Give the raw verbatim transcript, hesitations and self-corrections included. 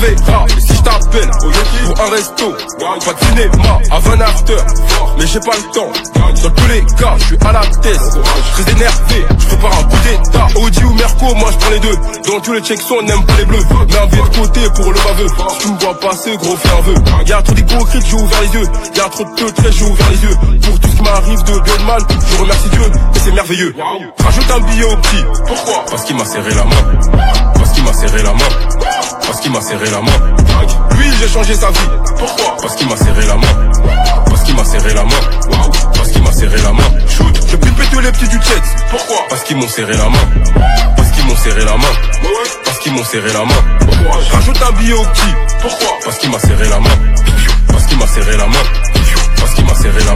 verras. Et si je t'appelle pour un resto, pas de cinéma, avant after, mais j'ai pas le temps. Dans tous les cas, je suis à la tête, très énervé, je prépare un coup d'état. Audi ou Merco, moi je prends les deux. Dans tous les checks on n'aime pas les bleus. Mais un billet de côté pour le baveux. Si tu me vois passer, gros fais un vœu. Y'a trop d'hypocrites, j'ai ouvert les yeux. Y'a trop de teutrés, j'ai ouvert les yeux. Pour tout ce qui m'arrive de bien de mal, je remercie Dieu et c'est merveilleux. Rajoute un billet au petit. Pourquoi? Parce qu'il m'a serré la main. Parce qu'il m'a serré la main. Parce qu'il m'a serré la main. Lui j'ai changé sa vie. Pourquoi? Parce qu'il m'a serré la main. Parce qu'il m'a serré la main. Parce qu'il m'a serré la main. Shoot, je peux péter les petits du check. Pourquoi? Parce qu'ils m'ont serré la main. Parce qu'ils m'ont serré la main. Parce qu'ils m'ont serré la main. Rajoute un billet au petit. Pourquoi? Parce qu'il m'a serré la main. Parce qu'il m'a serré la main. Parce qu'il m'a serré la main.